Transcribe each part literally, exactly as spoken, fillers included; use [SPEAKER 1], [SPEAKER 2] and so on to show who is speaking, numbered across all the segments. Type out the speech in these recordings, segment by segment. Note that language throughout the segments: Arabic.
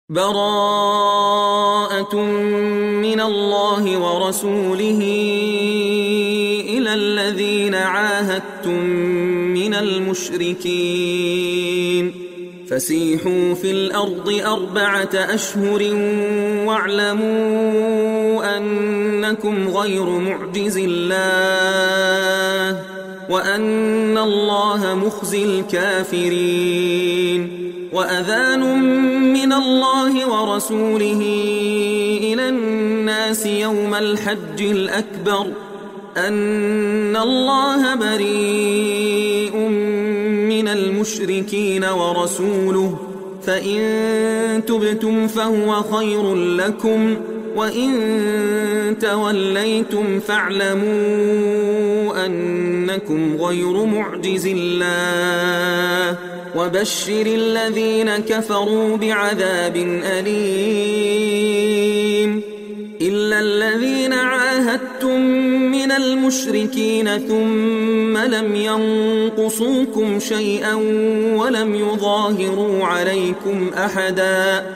[SPEAKER 1] براءة من الله ورسوله إلى الذين عاهدتم من المشركين فسيحوا في الأرض أربعة أشهر واعلموا أنكم غير معجز الله وأن الله مخزي الكافرين وأذان من الله ورسوله إلى الناس يوم الحج الأكبر أن الله بريء من المشركين ورسوله فإن تبتم فهو خير لكم وإن توليتم فاعلموا أنكم غير معجز الله وبشر الذين كفروا بعذاب أليم إلا الذين عاهدتم من المشركين ثم لم ينقصوكم شيئا ولم يظاهروا عليكم أحدا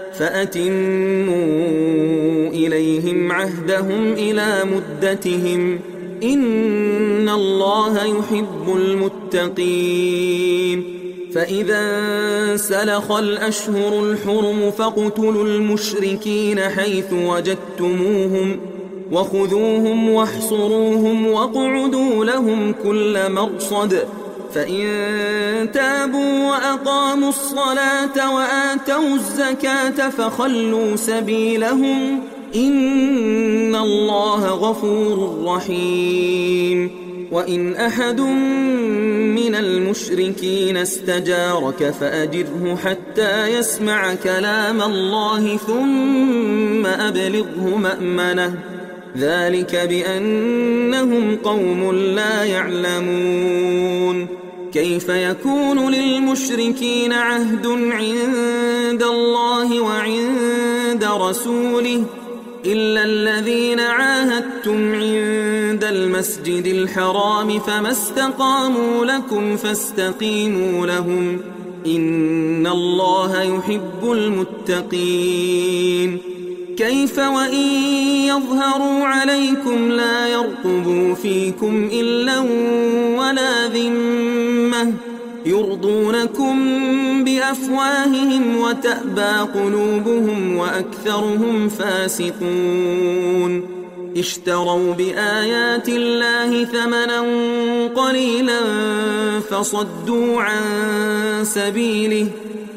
[SPEAKER 1] فأتموا إليهم عهدهم إلى مدتهم إن الله يحب المتقين فإذا انسلخ الأشهر الحرم فاقتلوا المشركين حيث وجدتموهم وخذوهم واحصروهم واقعدوا لهم كل مرصد فإن تابوا وأقاموا الصلاة وآتوا الزكاة فخلوا سبيلهم إن الله غفور رحيم وإن أحد من المشركين استجارك فأجره حتى يسمع كلام الله ثم أبلغه مأمنه ذلك بأنهم قوم لا يعلمون كيف يكون للمشركين عهد عند الله وعند رسوله إلا الذين عاهدتم عند المسجد الحرام فما استقاموا لكم فاستقيموا لهم إن الله يحب المتقين كيف وإن يظهروا عليكم لا يرقبوا فيكم إلا ولا ذمة يرضونكم بأفواههم وتأبى قلوبهم وأكثرهم فاسقون اشتروا بآيات الله ثمنا قليلا فصدوا عن سبيله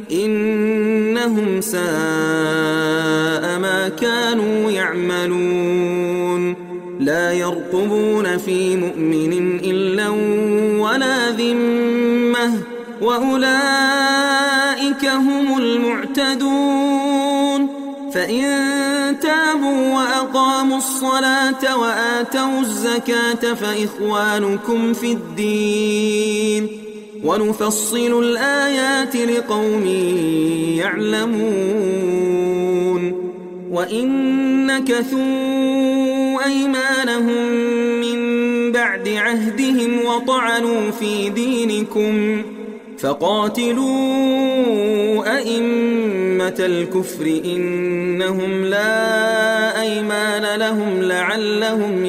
[SPEAKER 1] إنهم ساء ما كانوا يعملون لا يرقبون في مؤمن إلا ولا ذمة وأولئك هم المعتدون فإن تابوا وأقاموا الصلاة وآتوا الزكاة فإخوانكم في الدين ونفصل الآيات لقوم يعلمون وإن نكثوا أيمانهم من بعد عهدهم وطعنوا في دينكم فقاتلوا أئمة الكفر إنهم لا أيمان لهم لعلهم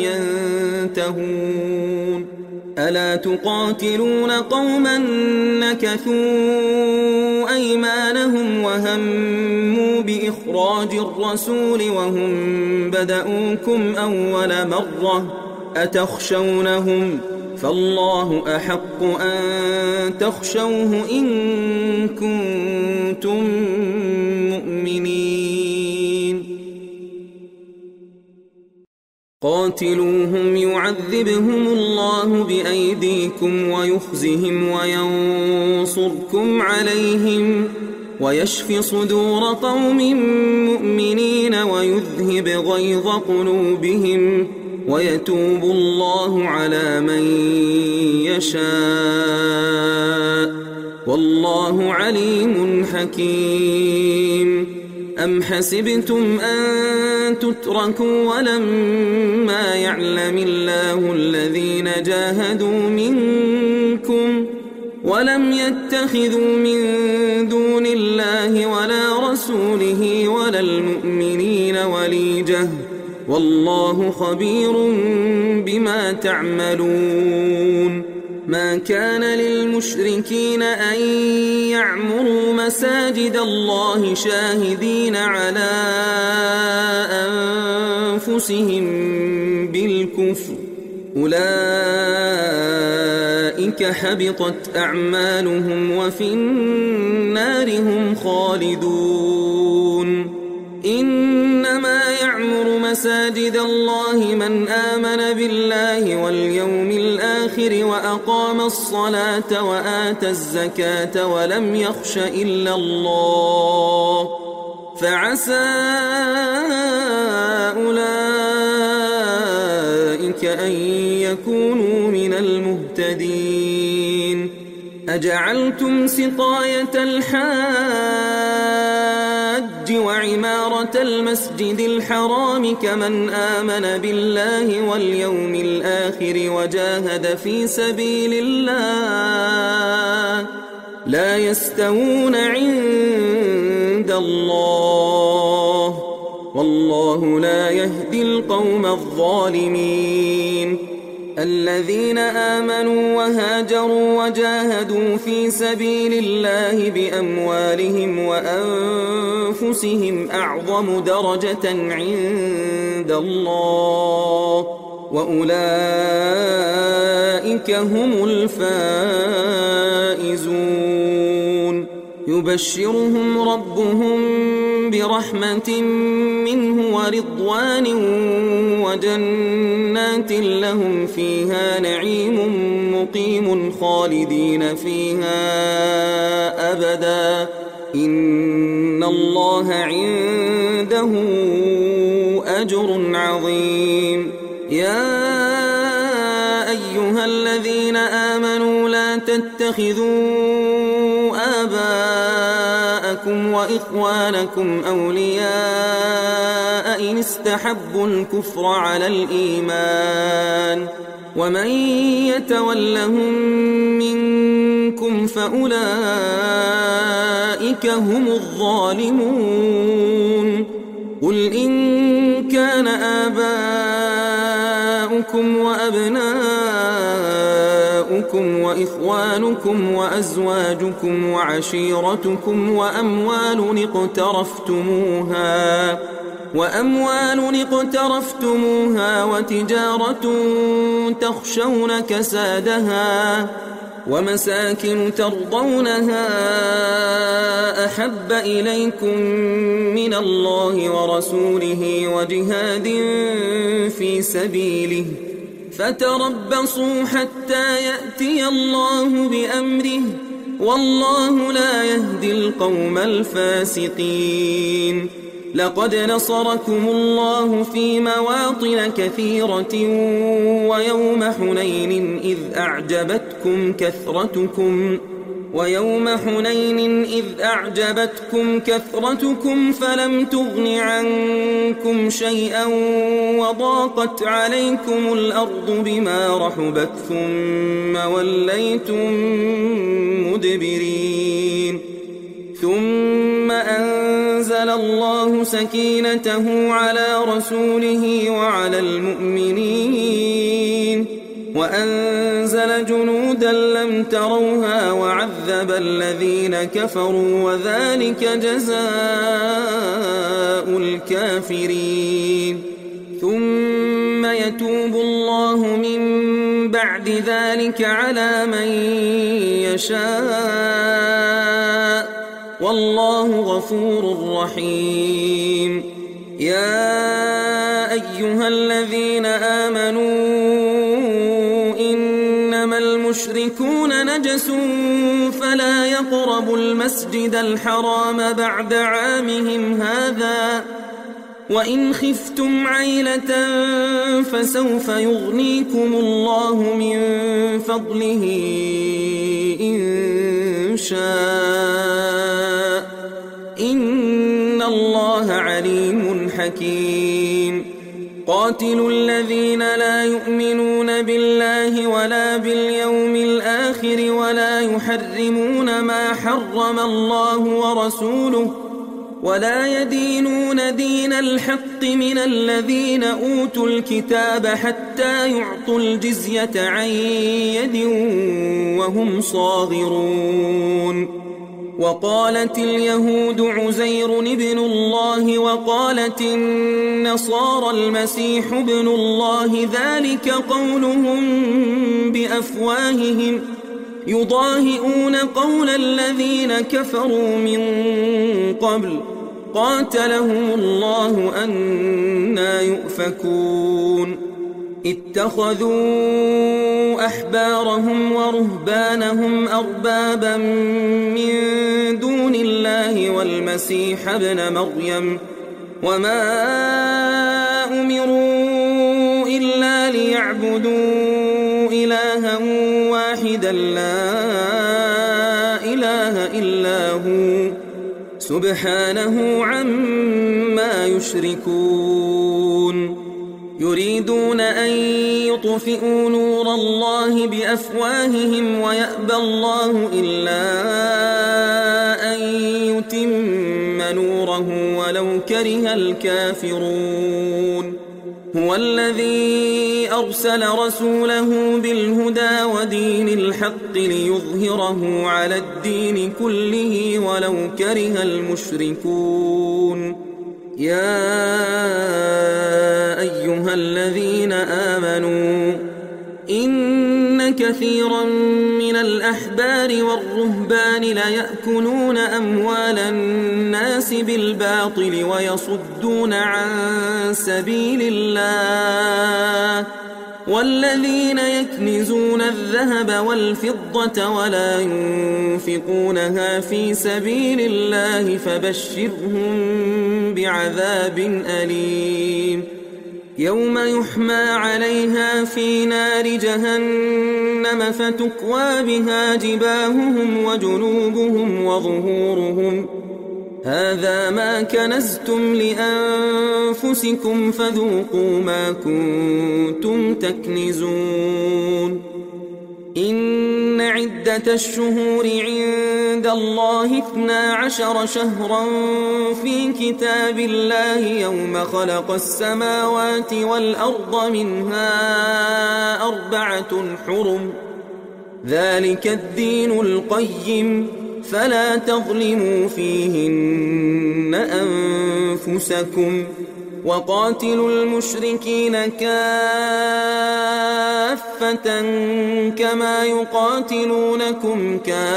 [SPEAKER 1] ينتهون ألا تقاتلون قوما نكثوا أيمانهم وهموا بإخراج الرسول وهم بدأوكم أول مرة أتخشونهم فالله أحق أن تخشوه إن كنتم مؤمنين قاتلوهم يعذبهم الله بأيديكم ويخزهم وينصركم عليهم ويشف صدور قوم مؤمنين ويذهب غيظ قلوبهم ويتوب الله على من يشاء والله عليم حكيم أم حسبتم أن تتركوا ولما يعلم الله الذين جاهدوا منكم ولم يتخذوا من دون الله ولا رسوله ولا المؤمنين وليجة والله خبير بما تعملون ما كان للمشركين أن يعمروا مساجد الله شاهدين على أنفسهم بالكفر أولئك حبطت أعمالهم وفي النار هم خالدون إنما يعمر مساجد الله من آمن بالله واليوم الآخر وأقام الصلاة وآتى الزكاة ولم يخش إلا الله فعسى أولئك أن يكونوا من المهتدين أجعلتم سقاية الحاج وعمارة المسجد الحرام كمن آمن بالله واليوم الآخر وجاهد في سبيل الله لا يستوون عند الله والله لا يهدي القوم الظالمين الذين آمنوا وهاجروا وجاهدوا في سبيل الله بأموالهم وأنفسهم أعظم درجة عند الله وأولئك هم الفائزون يبشرهم ربهم برحمة منه ورضوان وجنات لهم فيها نعيم مقيم خالدين فيها أبدا إن الله عنده أجر عظيم يا أيها الذين آمنوا لا تتخذوا آباءكم وإخوانكم أولياء إن استحبوا الكفر على الإيمان ومن يتولهم منكم فأولئك هم الظالمون قل إن كان آباؤكم وأبناؤكم وإخوانكم وأزواجكم وعشيرتكم وأموال اقترفتموها وأموال اقترفتموها وتجارة تخشون كسادها ومساكن ترضونها أحب إليكم من الله ورسوله وجهاد في سبيله فتربصوا حتى يأتي الله بأمره والله لا يهدي القوم الفاسقين لقد نصركم الله في مواطن كثيرة ويوم حنين إذ أعجبتكم كثرتكم ويوم حنين إذ أعجبتكم كثرتكم فلم تغن عنكم شيئا وضاقت عليكم الأرض بما رحبت ثم وليتم مدبرين ثم أنزل الله سكينته على رسوله وعلى المؤمنين وأنزل جنودا لم تروها وعذب الذين كفروا وذلك جزاء الكافرين ثم يتوب الله من بعد ذلك على من يشاء والله غفور رحيم يا أيها الذين آمنوا إنما المشركون نجس فلا يقربوا المسجد الحرام بعد عامهم هذا وإن خفتم عيلة فسوف يغنيكم الله من فضله إن شاء إن الله عليم حكيم قاتلوا الذين لا يؤمنون بالله ولا باليوم الآخر الآخر ولا يحرمون ما حرم الله ورسوله ولا يدينون دين الحق من الذين أوتوا الكتاب حتى يعطوا الجزية عن يد وهم صاغرون. وقالت اليهود عزير ابن الله وقالت النصارى المسيح ابن الله ذلك قولهم بأفواههم يضاهئون قول الذين كفروا من قبل قاتلهم الله أنى يؤفكون. اتخذوا أحبارهم ورهبانهم أربابا من دون الله والمسيح ابن مريم وما أمروا إلا ليعبدوا إلها واحدا لا إله إلا هو سبحانه عما يشركون. يريدون أن يطفئوا نور الله بأفواههم ويأبى الله إلا أن يتم نوره ولو كره الكافرون. هو الذي أرسل رسوله بالهدى ودين الحق ليظهره على الدين كله ولو كره المشركون. يا أيها الذين آمنوا إن كثيرا من الأحبار والرهبان ليأكلون أموال الناس بالباطل ويصدون عن سبيل الله والذين يكنزون الذهب والفضة ولا ينفقونها في سبيل الله فبشرهم بعذاب أليم. يوم يحمى عليها في نار جهنم فتكوى بها جباههم وجنوبهم وظهورهم هذا ما كنزتم لأنفسكم فذوقوا ما كنتم تكنزون. إن عدة الشهور عند الله اثنا عشر شهرا في كتاب الله يوم خلق السماوات والأرض منها أربعة حرم ذلك الدين القيم فلا تظلموا فيهن أنفسكم وقاتلوا المشركين كافة كما يقاتلونكم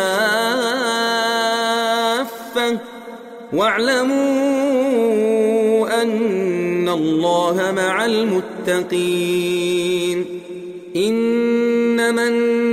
[SPEAKER 1] كافة واعلموا أن الله مع المتقين. إنما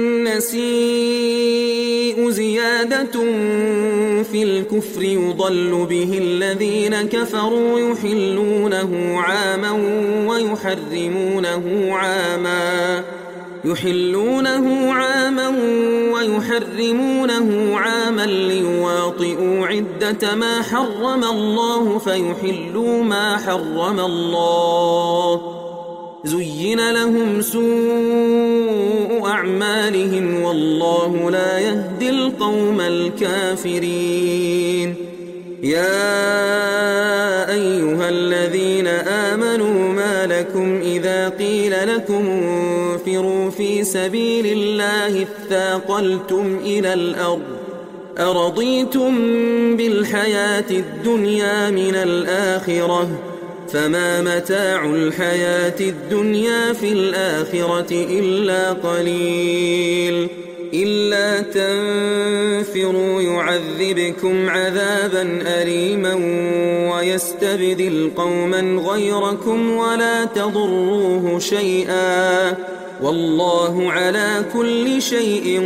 [SPEAKER 1] النسيء زيادة في الكفر يضل به الذين كفروا يحلونه عاما ويحرمونه عاما يحلونه عاما ويحرمونه عاما ليواطئوا عدة ما حرم الله فيحلوا ما حرم الله. زين لهم سوء أعمالهم والله لا يهدي القوم الكافرين. يا أيها الذين آمنوا ما لكم إذا قيل لكم انفروا في سبيل الله اثاقلتم إلى الأرض أرضيتم بالحياة الدنيا من الآخرة فما متاع الحياة الدنيا في الآخرة إلا قليل. إلا تنفروا يعذبكم عذابا أليما ويستبدل قوما غيركم ولا تضروه شيئا والله على كل شيء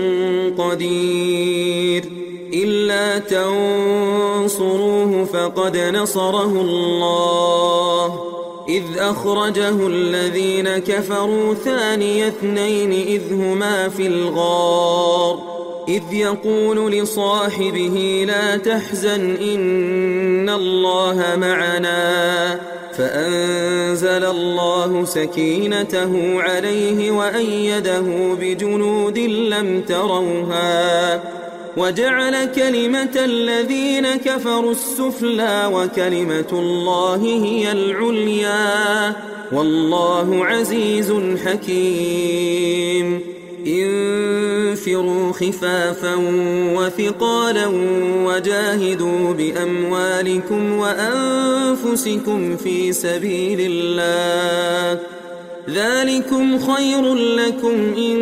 [SPEAKER 1] قدير. إلا تنصروه فقد نصره الله إذ أخرجه الذين كفروا ثاني اثنين إذ هما في الغار إذ يقول لصاحبه لا تحزن إن الله معنا فأنزل الله سكينته عليه وأيده بجنود لم تروها وجعل كلمة الذين كفروا السفلى وكلمة الله هي العليا والله عزيز حكيم انفروا خفافا وثقالا وجاهدوا بأموالكم وأنفسكم في سبيل الله ذلكم خير لكم إن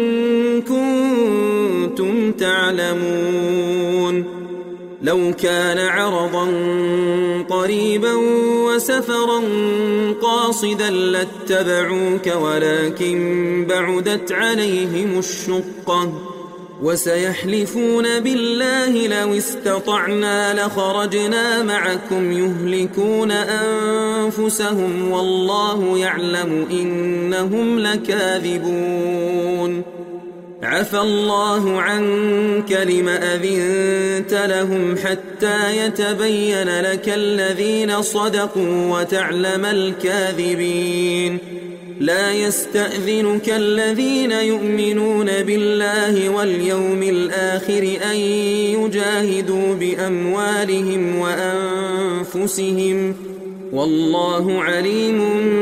[SPEAKER 1] كنتم تعلمون لو كان عرضا قريبا وسفرا قاصدا لاتبعوك ولكن بعدت عليهم الشقة وسيحلفون بالله لو استطعنا لخرجنا معكم يهلكون أنفسهم والله يعلم إنهم لكاذبون عفى الله عنك لم أذنت لهم حتى يتبين لك الذين صدقوا وتعلم الكاذبين لا يستأذنك الذين يؤمنون بالله واليوم الآخر أن يجاهدوا بأموالهم وأنفسهم والله عليم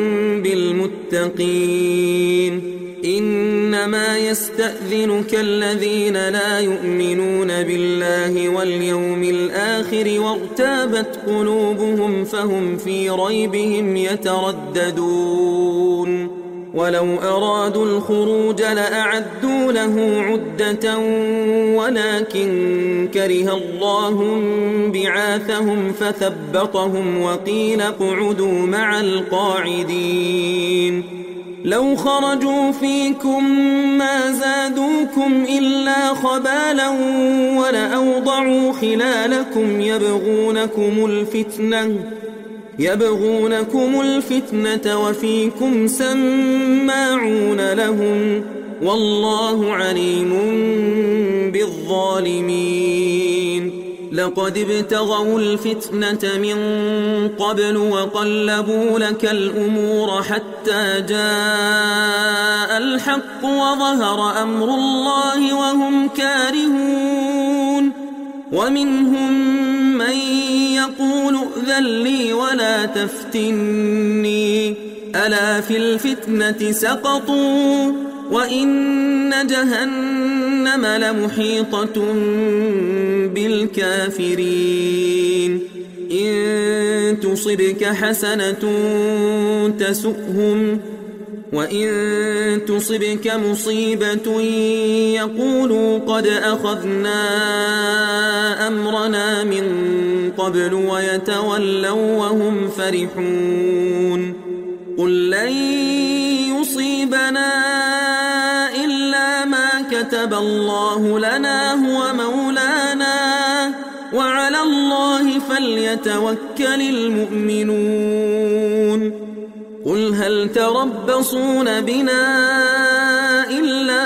[SPEAKER 1] بالمتقين إنما يستأذنك الذين لا يؤمنون بالله واليوم الآخر وارتابت قلوبهم فهم في ريبهم يترددون ولو أرادوا الخروج لأعدوا له عدة ولكن كره الله بعاثهم فثبطهم وقيل اقعدوا مع القاعدين لو خرجوا فيكم ما زادوكم إلا خبالا ولأوضعوا خلالكم يبغونكم الفتنة يبغونكم الفتنة وفيكم سماعون لهم والله عليم بالظالمين لقد ابتغوا الفتنة من قبل وقلبوا لك الأمور حتى جاء الحق وظهر أمر الله وهم كارهون ومنهم من يقول ائذن لي ولا تفتني ألا في الفتنة سقطوا وإن جهنم لمحيطة بالكافرين إن تصبك حسنة تسؤهم وإن تصبك مصيبة يقولوا قد أخذنا أمرنا من قبل ويتولوا وهم فرحون قل لن يصيبنا إلا ما كتب الله لنا هو مولانا وعلى الله فليتوكل المؤمنون قل هل تربصون بنا إلا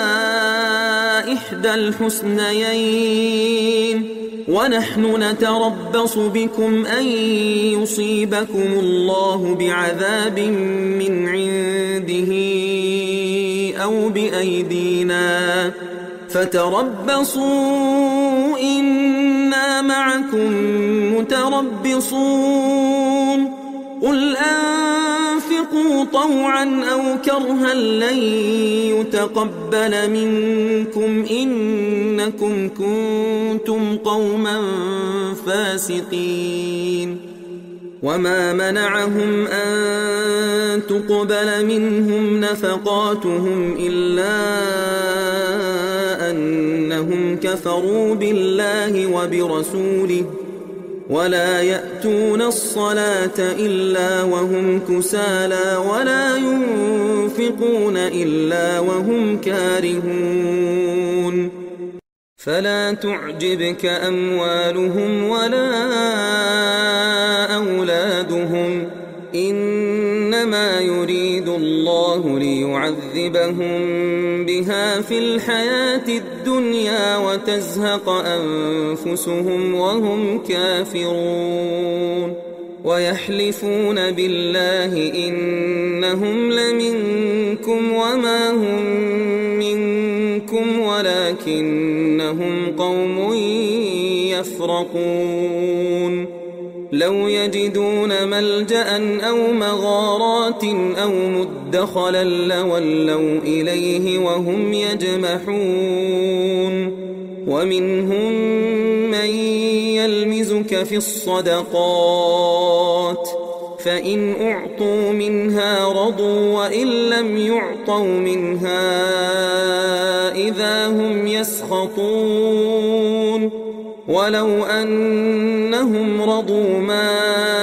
[SPEAKER 1] إحدى الحسنيين ونحن نتربص بكم أن يصيبكم الله بعذاب من عنده أو بأيدينا فتربصوا إنا معكم متربصون قل أنفقوا طوعا أو كرها لن يتقبل منكم إنكم كنتم قوما فاسقين وما منعهم أن تقبل منهم نفقاتهم إلا أنهم كفروا بالله وبرسوله ولا يأتون الصلاة إلا وهم كسالى ولا ينفقون إلا وهم كارهون فلا تعجبك أموالهم ولا أولادهم إنما يريد الله ليعلم ويعذبهم بها في الحياة الدنيا وتزهق أنفسهم وهم كافرون ويحلفون بالله إنهم لمنكم وما هم منكم ولكنهم قوم يفرقون لو يجدون ملجأ أو مغارات أو مدخلا لولوا إليه وهم يجمحون ومنهم من يلمزك في الصدقات فإن أعطوا منها رضوا وإن لم يعطوا منها إذا هم يسخطون ولو أنهم رضوا ما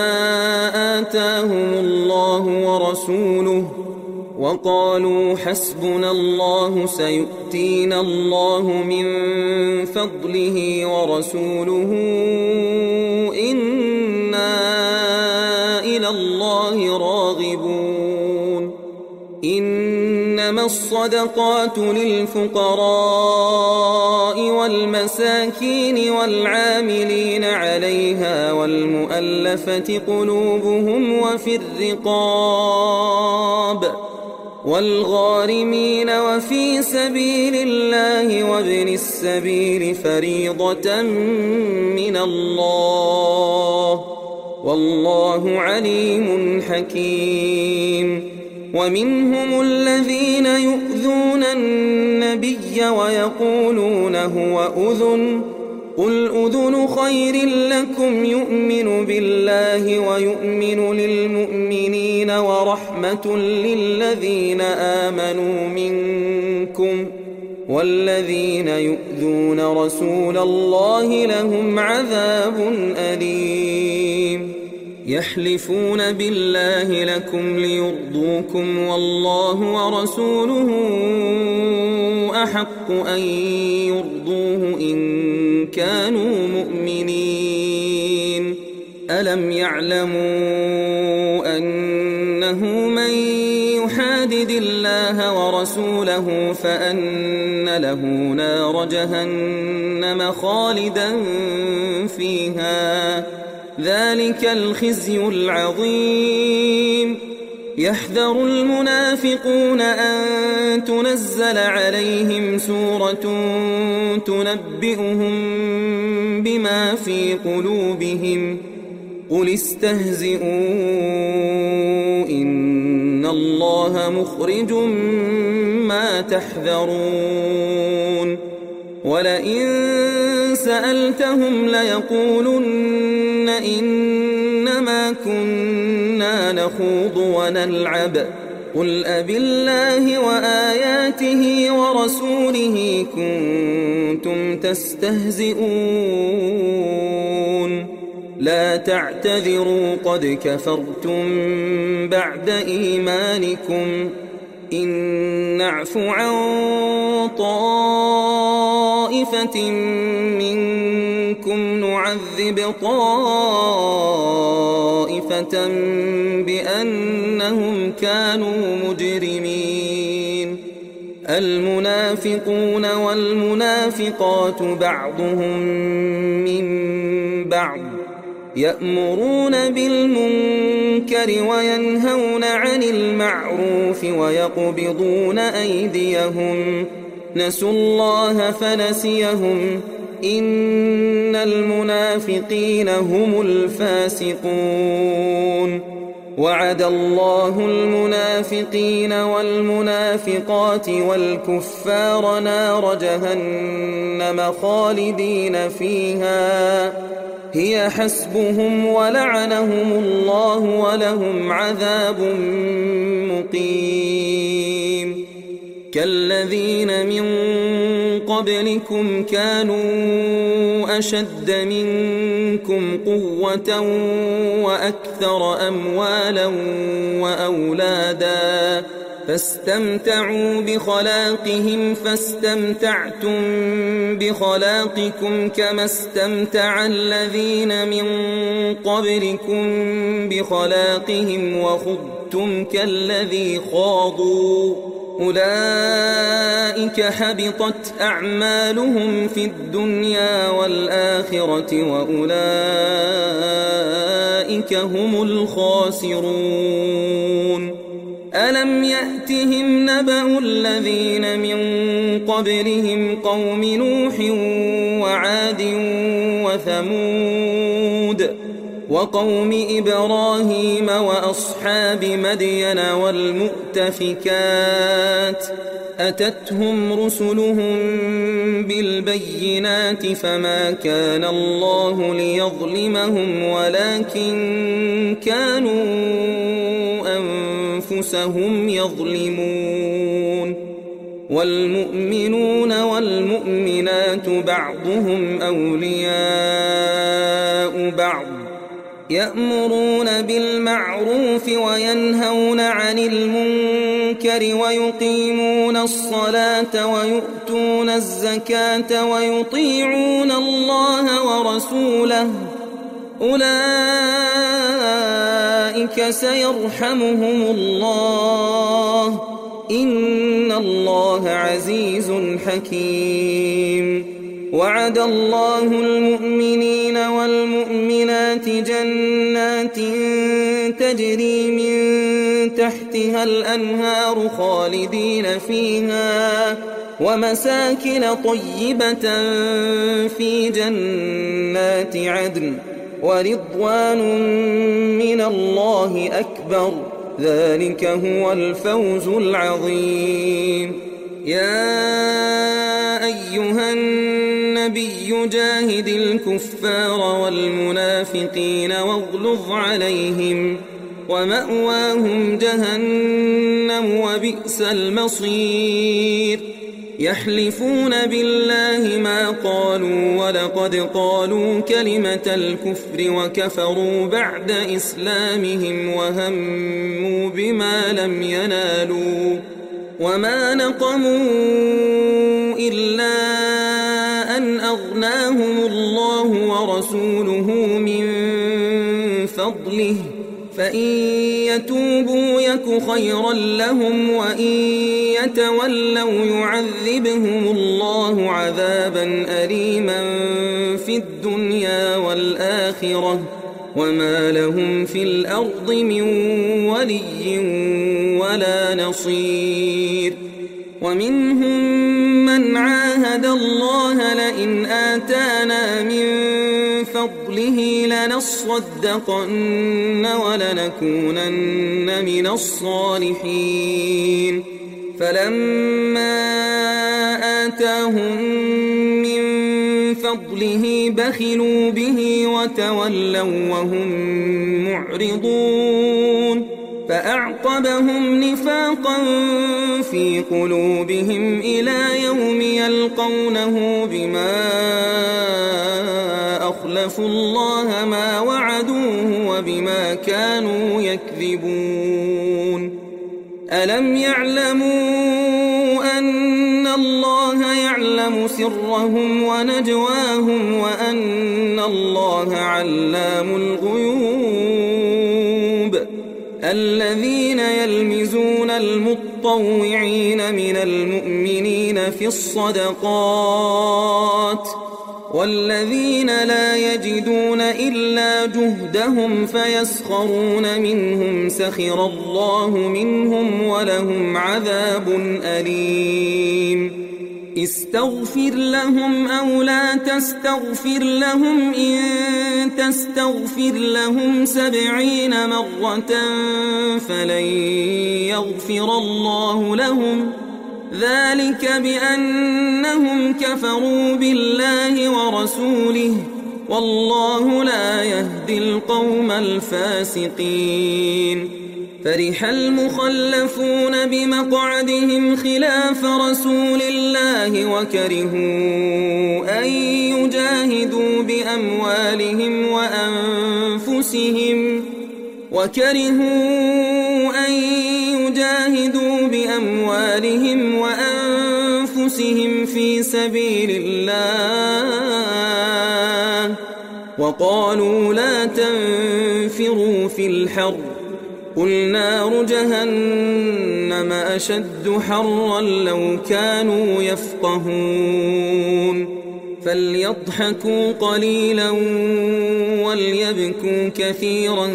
[SPEAKER 1] آتاهم الله ورسوله وقالوا حسبنا الله سيؤتينا الله من فضله ورسوله إنا إلى الله راغبون إنما الصدقات للفقراء والمساكين والعاملين عليها والمؤلفة قلوبهم وفي الرقاب والغارمين وفي سبيل الله وابن السبيل فريضة من الله والله عليم حكيم ومنهم الذين يؤذون النبي ويقولون هو أذن قل أذن خير لكم يؤمن بالله ويؤمن للمؤمنين ورحمة للذين آمنوا منكم والذين يؤذون رسول الله لهم عذاب أليم يحلفون بالله لكم ليرضوكم والله ورسوله أحق أن يرضوه إن كانوا مؤمنين ألم يعلموا أنه من يحادد الله ورسوله فأن له نار جهنم خالدا فيها ذلك الخزي العظيم يحذر المنافقون أن تنزل عليهم سورة تنبئهم بما في قلوبهم قل استهزئوا إن الله مخرج ما تحذرون ولئن سألتهم ليقولن إنما كنا نخوض ونلعب قل أبالله وآياته ورسوله كنتم تستهزئون لا تعتذروا قد كفرتم بعد إيمانكم إن نعف عن طائفة منكم نعذب طائفة بأنهم كانوا مجرمين المنافقون والمنافقات بعضهم من بعض يأمرون بالمنكر وينهون عن المعروف ويقبضون أيديهم نسوا الله فنسيهم إن المنافقين هم الفاسقون وعد الله المنافقين والمنافقات والكفار نار جهنم خالدين فيها هي حسبهم ولعنهم الله ولهم عذاب مقيم كالذين من قبلكم كانوا أشد منكم قوة وأكثر أموالا وأولادا فاستمتعوا بخلاقهم فاستمتعتم بخلاقكم كما استمتع الذين من قبلكم بخلاقهم وخضتم كالذي خاضوا أولئك حبطت أعمالهم في الدنيا والآخرة وأولئك هم الخاسرون ألم يأتهم نبأ الذين من قبلهم قوم نوح وعاد وثمود وقوم إبراهيم وأصحاب مدين والمؤتفكات أتتهم رسلهم بالبينات فما كان الله ليظلمهم ولكن كانوا أنفسهم يظلمون والمؤمنون والمؤمنات بعضهم أولياء بعض يأمرون بالمعروف وينهون عن المنكر ويقيمون الصلاة ويؤتون الزكاة ويطيعون الله ورسوله أولئك سيرحمهم الله إن الله عزيز حكيم وعد الله المؤمنين والمؤمنات جنات تجري من تحتها الأنهار خالدين فيها ومساكن طيبة في جنات عدن ورضوان من الله أكبر ذلك هو الفوز العظيم يا أيها النبي جاهد الكفار والمنافقين واغلظ عليهم ومأواهم جهنم وبئس المصير يحلفون بالله ما قالوا ولقد قالوا كلمة الكفر وكفروا بعد إسلامهم وهموا بما لم ينالوا وما نقموا إلا أن أغناهم الله ورسوله من فضله فإن يتوبوا يك خيرا لهم وإن يتولوا يعذبهم الله عذابا أليما في الدنيا والآخرة وما لهم في الأرض من ولي ولا نصير ومنهم من عاهد الله لئن آتانا من فضله لنصدقن ولنكونن من الصالحين فلما آتاهم من فضله بخلوا به وتولوا وهم معرضون فأعقبهم نفاقا في قلوبهم إلى يوم يلقونه بما أخلفوا الله ما وعدوه وبما كانوا يكذبون ألم يعلموا أن الله يعلم سرهم ونجواهم وأن الله علام الغيوب الذين يلمزون المطوعين من المؤمنين في الصدقات والذين لا يجدون إلا جهدهم فيسخرون منهم سخر الله منهم ولهم عذاب أليم استغفر لهم أو لا تستغفر لهم إن تستغفر لهم سبعين مرة فلن يغفر الله لهم ذلك بأنهم كفروا بالله ورسوله والله لا يهدي القوم الفاسقين فرح المخلفون بمقعدهم خلاف رسول الله وكرهوا أن يجاهدوا بأموالهم وأنفسهم وكرهوا أن يجاهدوا بأموالهم وأنفسهم في سبيل الله وقالوا لا تنفروا في الحر قل نار جهنم أشد حرا لو كانوا يفقهون فليضحكوا قليلا وليبكوا كثيرا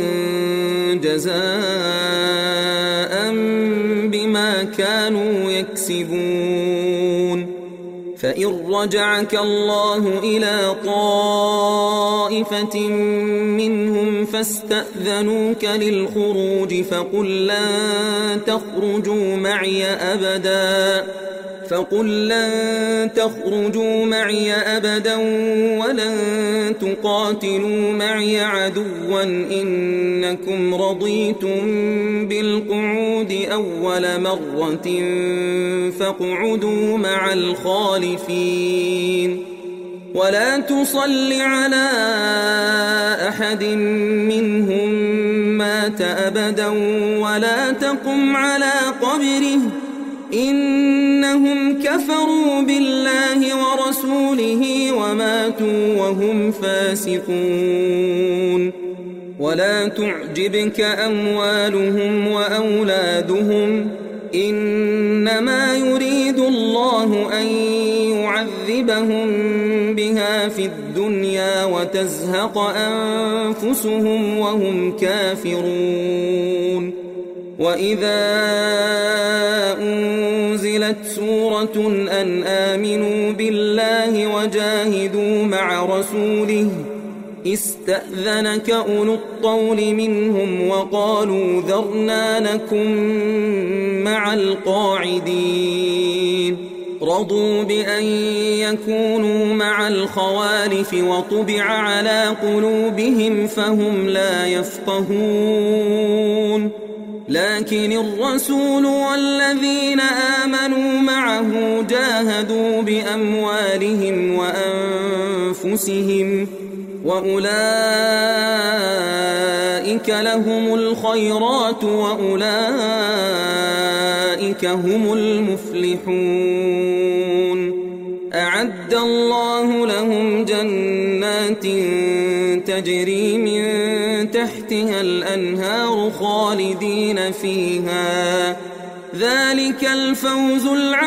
[SPEAKER 1] جزاء بما كانوا يكسبون فإن رجعك الله إلى طائفة منهم فاستأذنوك للخروج فقل لن تخرجوا معي أبدا فقل لن تخرجوا معي أبدا ولن تقاتلوا معي عدوا إنكم رضيتم بالقعود أول مرة فاقعدوا مع الخالفين ولا تصل على أحد منهم مات أبدا ولا تقم على قبره إنهم كفروا بالله ورسوله وماتوا وهم فاسقون ولا تعجبك أموالهم وأولادهم إنما يريد الله أن يعذبهم بها في الدنيا وتزهق أنفسهم وهم كافرون وإذا أنزلت سورة أن آمنوا بالله وجاهدوا مع رسوله استأذنك أولو الطول منهم وقالوا ذرنا نكن مع القاعدين رضوا بأن يكونوا مع الخوالف وطبع على قلوبهم فهم لا يفقهون لكن الرسول والذين آمنوا معه جاهدوا بأموالهم وأنفسهم وأولئك لهم الخيرات وأولئك هم المفلحون أعد الله لهم جنات تجري من تحتها الأنهار خالدين فيها ذلك الفوز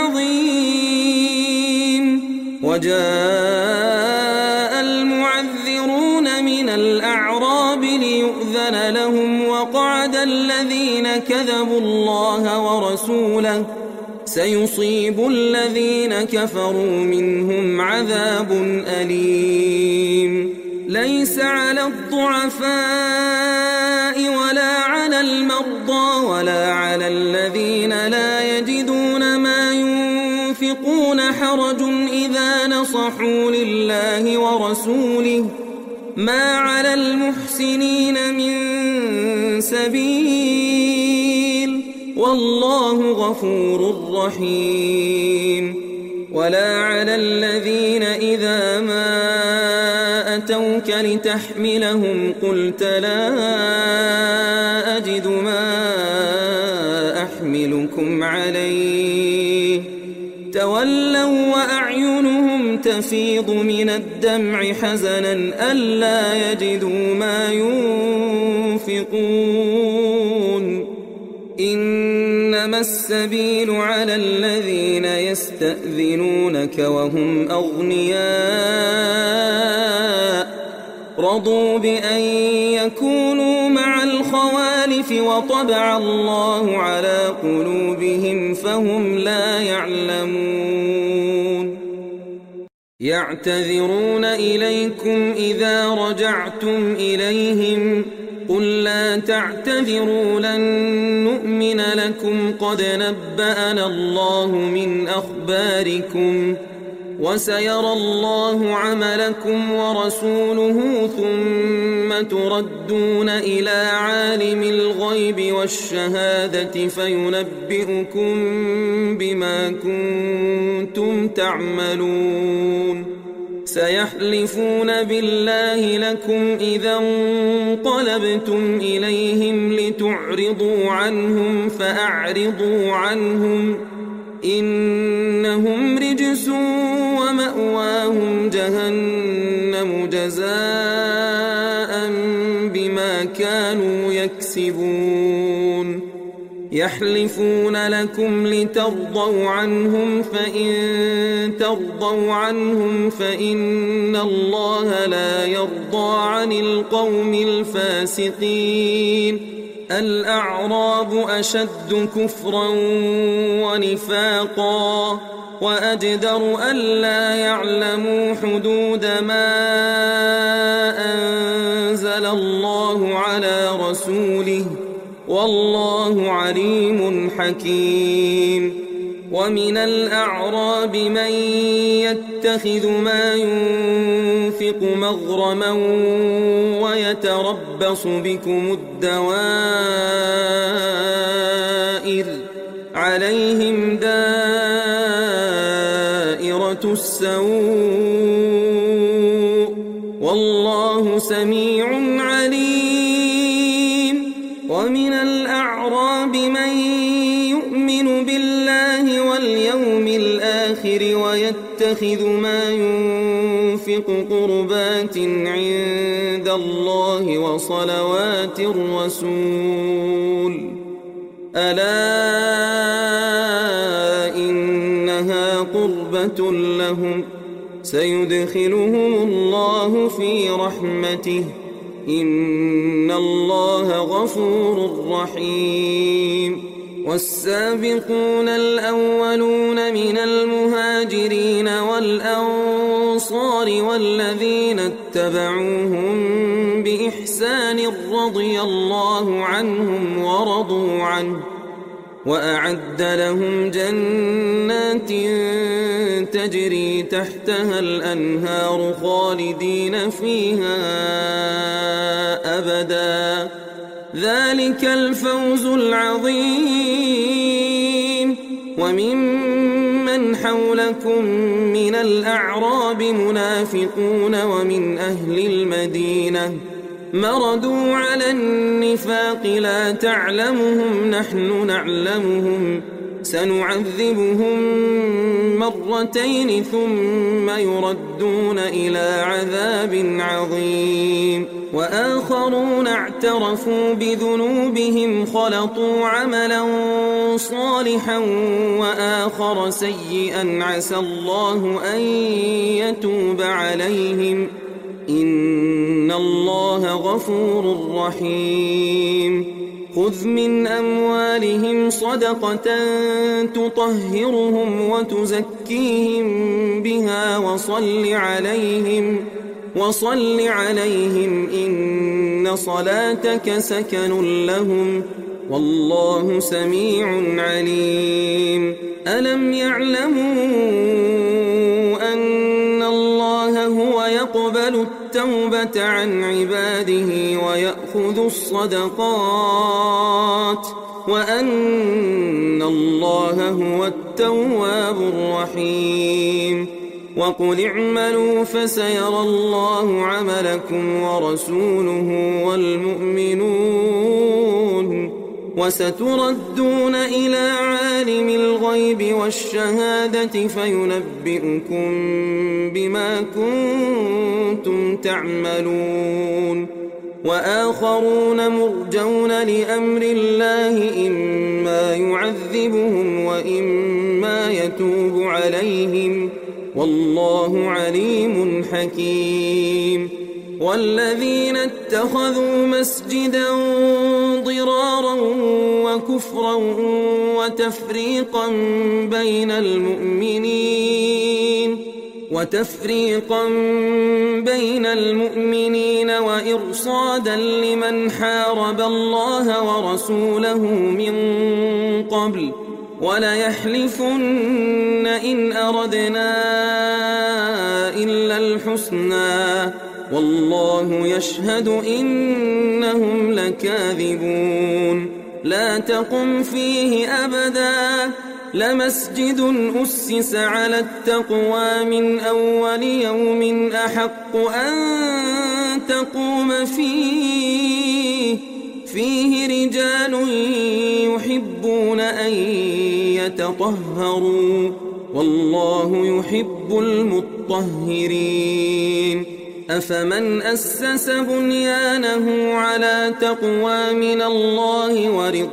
[SPEAKER 1] العظيم وجاء المعذرون من الأعراب ليؤذن لهم وقعد الذين كذبوا الله ورسوله سيصيب الذين كفروا منهم عذاب أليم ليس على الضعفاء ولا على المرضى ولا على الذين لا يجدون ما ينفقون حرج إذا نصحوا لله ورسوله ما على المحسنين من سبيل والله غفور رحيم ولا على الذين إذا ما أتوك لتحملهم قلت لا أجد ما أحملكم عليه تولوا وأعينهم تفيض من الدمع حزنا ألا يجدوا ما ينفقون إنما السبيل على الذين يستأذنونك وهم أغنياء رضوا بأن يكونوا مع الخوالف وطبع الله على قلوبهم فهم لا يعلمون يعتذرون إليكم إذا رجعتم إليهم قل لا تعتذروا لن نؤمن لكم قد نبأنا الله من أخباركم وسيرى الله عملكم ورسوله ثم تردون إلى عالم الغيب والشهادة فينبئكم بما كنتم تعملون سيحلفون بالله لكم إذا انقلبتم إليهم لتعرضوا عنهم فأعرضوا عنهم إنهم رجس ومأواهم جهنم جزاء بما كانوا كانوا يكسبون يحلفون لكم لترضوا عنهم فإن ترضوا عنهم فإن الله لا يرضى عن القوم الفاسقين الأعراب أشد كفرا ونفاقا وأجدر ألا يعلموا حدود ما أنزل الله على رسوله والله عليم حكيم ومن الأعراب من يتخذ ما ينفق مغرما ويتربص بكم الدوائر عليهم دائرة السوء والله سميع عليم ومن الأعراب من يؤمن بالله واليوم الآخر ويتخذ ما ينفق قربات عند الله وصلوات الرسول ألا إنها قربة لهم سيدخلهم الله في رحمته إن الله غفور رحيم والسابقون الأولون من المهاجرين والأنصار والذين اتبعوهم بإحسان رضي الله عنهم ورضوا عنه وأعد لهم جنات تجري تحتها الأنهار خالدين فيها أبدا ذلك الفوز العظيم وممن حولكم من الأعراب منافقون ومن أهل المدينة مردوا على النفاق لا تعلمهم نحن نعلمهم سنعذبهم مرتين ثم يردون إلى عذاب عظيم وآخرون اعترفوا بذنوبهم خلطوا عملا صالحا وآخر سيئا عسى الله أن يتوب عليهم إن الله غفور رحيم خذ من أموالهم صدقة تطهرهم وتزكيهم بها وصل عليهم وصل عليهم إن صلاتك سكن لهم والله سميع عليم ألم يعلموا أن الله هو يقبل التوبة عن عباده ويأخذ الصدقات وأن الله هو التواب الرحيم وقل اعملوا فسيرى الله عملكم ورسوله والمؤمنون وستردون إلى عالم الغيب والشهادة فينبئكم بما كنتم تعملون وآخرون مرجون لأمر الله إما يعذبهم وإما يتوب عليهم والله عليم حكيم والذين اتخذوا مسجدا ضرارا وكفرا وتفريقا بين المؤمنين وتفريقا بين المؤمنين وإرصادا لمن حارب الله ورسوله من قبل وليحلفن إن أردنا إلا الحسنى والله يشهد إنهم لكاذبون لا تقم فيه أبدا لمسجد أسس على التقوى من أول يوم أحق أن تقوم فيه فيه رجال يحبون أن يتطهروا والله يحب المطهرين أفمن أسس بنيانه على تقوى من الله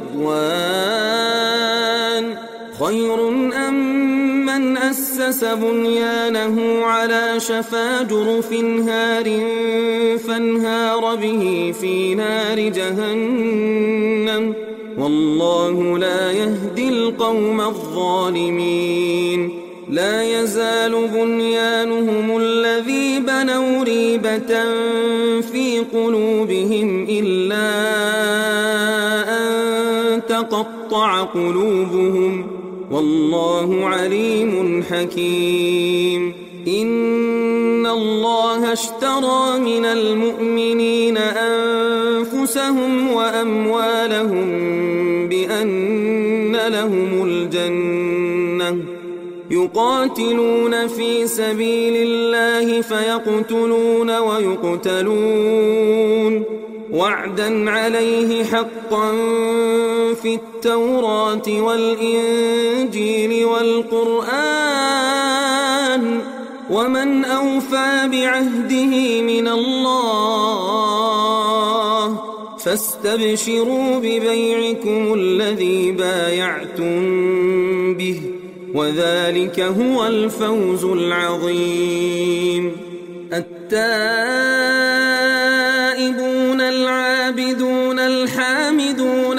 [SPEAKER 1] ورضوان خير أم من أسس بنيانه على شفا جرف هار فانهار به في نار جهنم والله لا يهدي القوم الظالمين لا يزال بنيانهم الذي بنوا ريبة في قلوبهم إلا أن تقطع قلوبهم والله عليم حكيم إن الله اشترى من المؤمنين أنفسهم وأموالهم بأن لهم الجنة يقاتلون في سبيل الله فيقتلون ويقتلون وعدا عليه حقا في التوراة والإنجيل والقرآن ومن أوفى بعهده من الله فاستبشروا ببيعكم الذي بايعتم به وذلك هو الفوز العظيم التائبون العابدون الحامدون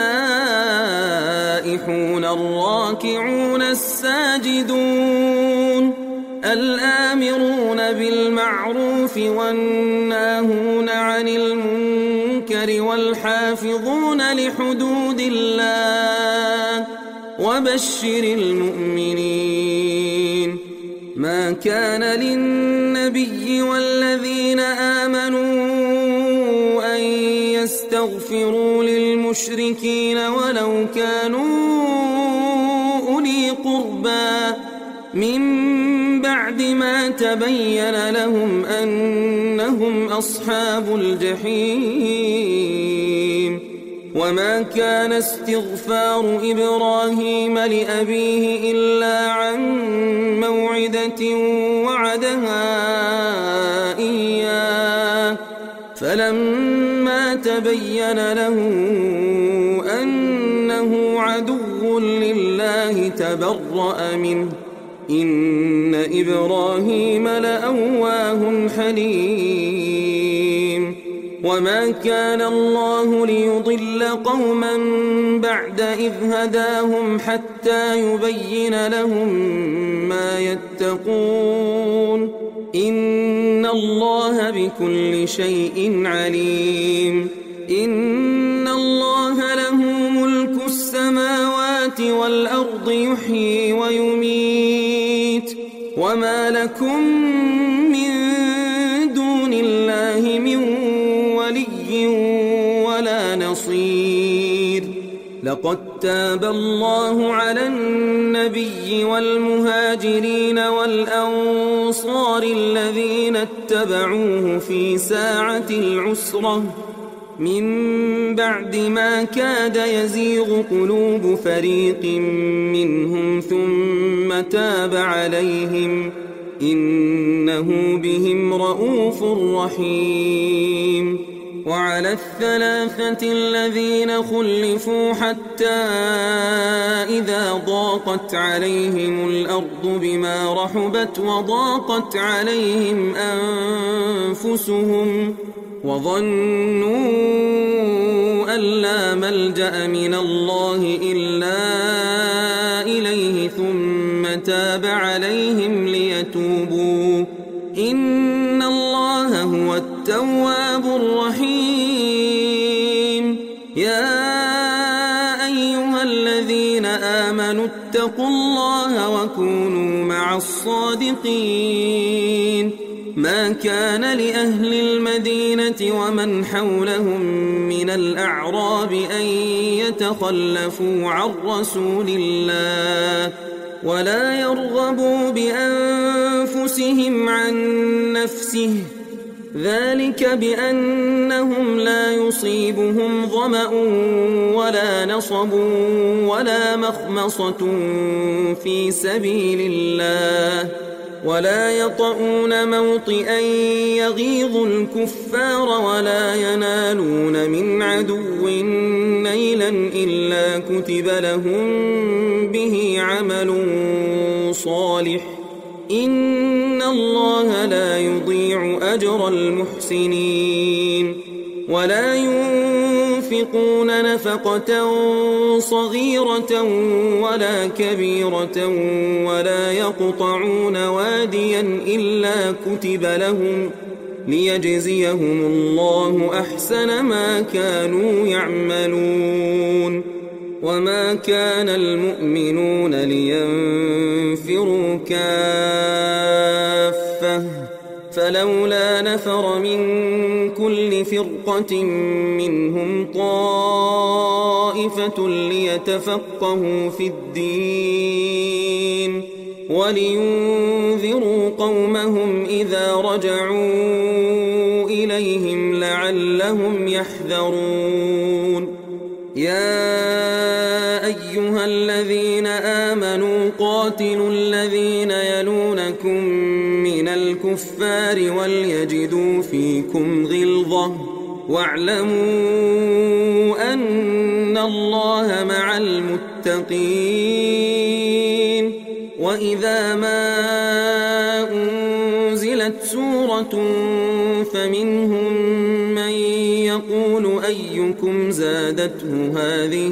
[SPEAKER 1] السائحون الراكعون الساجدون الآمرون بالمعروف والناهون عن المنكر والحافظون لحدود الله وبشر المؤمنين ما كان للنبي والذين آمنوا أن يستغفروا للمشركين ولو كانوا أولي قربى من بعد ما تبين لهم أنهم أصحاب الجحيم وما كان استغفار إبراهيم لأبيه إلا عن موعدة وعدها إياه فلما تبين له أنه عدو لله تبرأ منه إن إبراهيم لأواه حليم وما كان الله ليضل قوما بعد إذ هداهم حتى يبين لهم ما يتقون إن الله بكل شيء عليم إن الله له ملك السماوات والأرض يحيي ويميت وما لكم من دون الله من ولي ولا نصير لقد تاب الله على النبي والمهاجرين والأنصار الذين اتبعوه في ساعة العسرة من بعد ما كاد يزيغ قلوب فريق منهم ثم تاب عليهم إنه بهم رؤوف رحيم وعلى الثلاثة الذين خلفوا حتى إذا ضاقت عليهم الأرض بما رحبت وضاقت عليهم أنفسهم وظنوا أن لا ملجأ من الله إلا إليه ثم تاب عليهم ليتوبوا إن الله هو التواب الرحيم يا أيها الذين آمنوا اتقوا الله وكونوا مع الصادقين ما كان لأهل المدينة ومن حولهم من الأعراب أن يتخلفوا عن رسول الله ولا يرغبوا بأنفسهم عن نفسه ذلك بأنهم لا يصيبهم ظمأ ولا نصب ولا مخمصة في سبيل الله ولا يطؤون موطئا يغيظ الكفار ولا ينالون من عدو نيلا إلا كتب لهم به عمل صالح إن الله لا يضيع أجر المحسنين ولا ينفقون نفقة صغيرة ولا كبيرة ولا يقطعون واديا إلا كتب لهم ليجزيهم الله أحسن ما كانوا يعملون وما كان المؤمنون لينفروا كافة فلولا نفر من كل فرقة منهم طائفة ليتفقهوا في الدين ولينذروا قومهم إذا رجعوا إليهم لعلهم يحذرون يا أيها الذين آمنوا قاتلوا الذين يلونكم من الكفار وليجدوا فيكم غلظة واعلموا أن الله مع المتقين وإذا ما أنزلت سورة فمنهم من يقول أيكم زادته هذه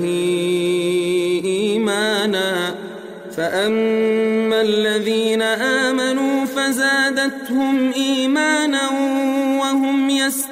[SPEAKER 1] إيمانا فأما الذين آمنوا فزادتهم إيمانا وهم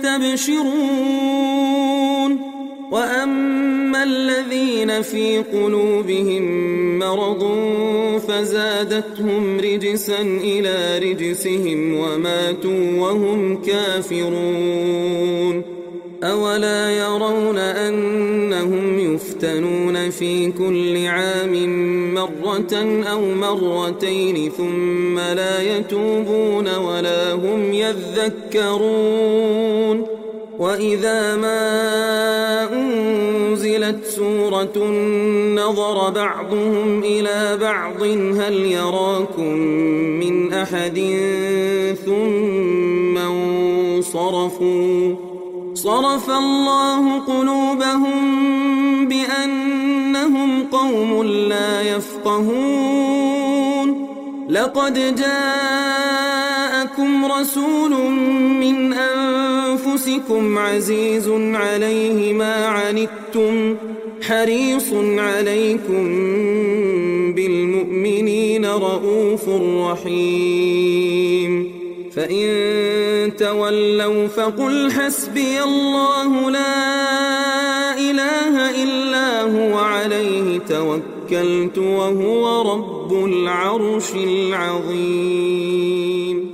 [SPEAKER 1] يستبشرون وأما الذين في قلوبهم مرض فزادتهم رجسا إلى رجسهم وماتوا وهم كافرون أولا يرون أنهم يفتنون في كل عام مرة أو مرتين ثم لا يتوبون ولا هم يذكرون وإذا ما أنزلت سورة نظر بعضهم إلى بعض هل يراكم من أحد ثم انصرفوا صرف الله قلوبهم بأنهم قوم لا يفقهون لقد جاءكم رسول من أنفسكم عزيز عليه ما عنتم حريص عليكم بالمؤمنين رؤوف رحيم فإن تولوا فقل حسبي الله لا إله إلا هو عليه توكلت وهو رب العرش العظيم.